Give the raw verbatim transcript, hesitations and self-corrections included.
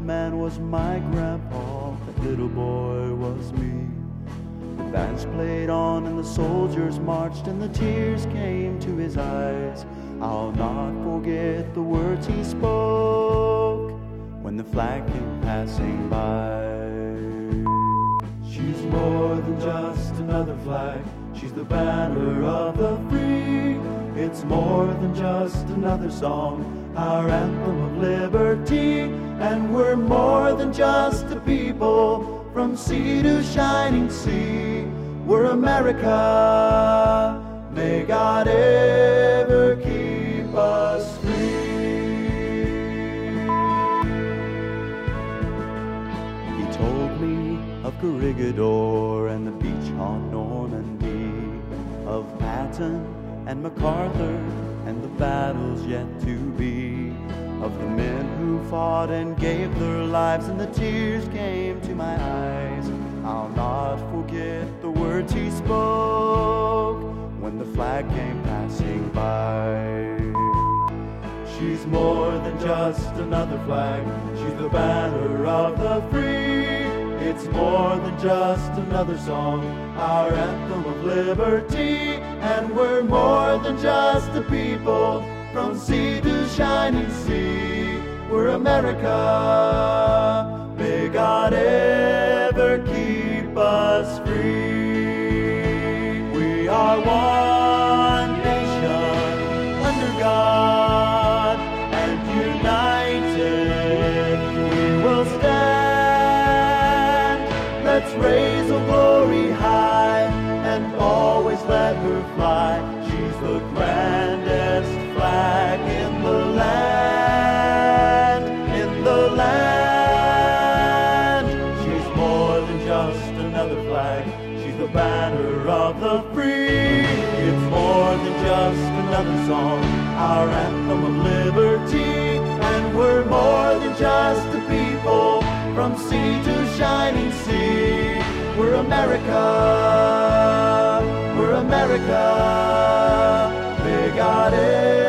man was my grandpa, that little boy was me. The bands played on and the soldiers marched and the tears came to his eyes. I'll not forget the words he spoke when the flag came passing by. She's more than just another flag, she's the banner of the free. It's more than just another song, our anthem of liberty. And we're more than just a people, from sea to shining sea. We're America, may God ever keep us free. He told me of Corregidor and the beach on Normandy, of Patton and MacArthur and the battles yet to be, of the men who fought and gave their lives, and the tears came to my eyes. I'll not forget the words he spoke when the flag came passing by. She's more than just another flag, she's the banner of the free. It's more than just another song, our anthem of liberty. And we're more than just a people, from sea to shining sea. We're America, may God ever keep us free. We are one nation under God, and united we will stand. Let's raise a glory high and always let her fly. She's the grandest flag in the land, in the land. She's more than just another flag, she's the banner of the free. It's more than just another song, our anthem of liberty. And we're more than just a people, from sea to shining sea. We're America, we're America, may God